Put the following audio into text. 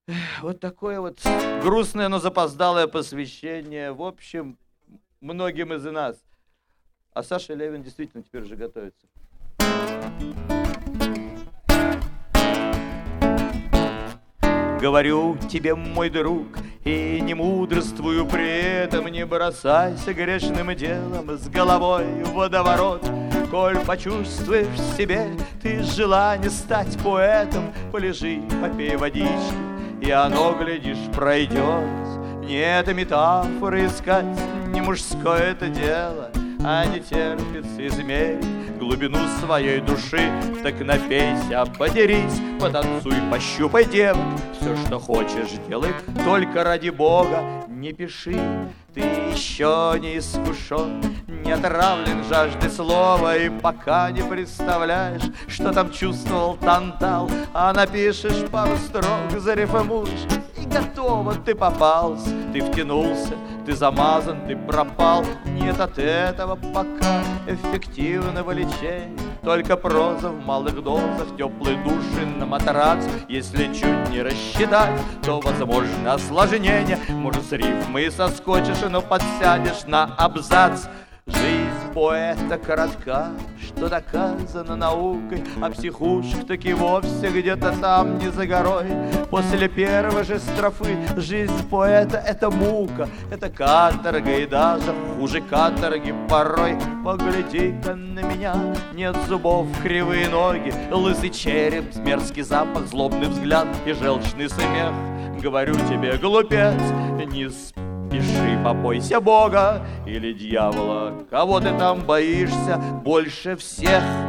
Вот такое вот грустное, но запоздалое посвящение, в общем, многим из нас. А Саша Левин действительно теперь уже готовится. Говорю тебе, мой друг, и не мудрствую при этом, не бросайся грешным делом с головой в водоворот. Коль почувствуешь в себе ты желание стать поэтом, полежи, попей водички, и оно, глядишь, пройдет. Не это метафоры искать, не мужское это дело, а не терпится измерить глубину своей души. Так напейся, подерись, потанцуй, пощупай девок, все, что хочешь, делай, только ради Бога не пиши. Ты еще не искушен, не отравлен жаждой слова, и пока не представляешь, что там чувствовал Тантал, а напишешь пару строк, зарифмуешь, и готово, ты попался, ты втянулся, ты замазан, ты пропал. Нет от этого пока эффективного лечения, только проза в малых дозах, теплой души на матрац. Если чуть не рассчитать, то возможно осложнение. Может, с рифмой соскочишь, но подсядешь на абзац. Жизнь поэта коротка, что доказано наукой, а психушек таки вовсе где-то там не за горой. После первой же строфы жизнь поэта — это мука, это каторга, и даже хуже каторги порой. Погляди-ка на меня, нет зубов, кривые ноги, лысый череп, мерзкий запах, злобный взгляд и желчный смех. Говорю тебе, глупец, не спеши, побойся Бога или дьявола, кого ты там боишься больше всех.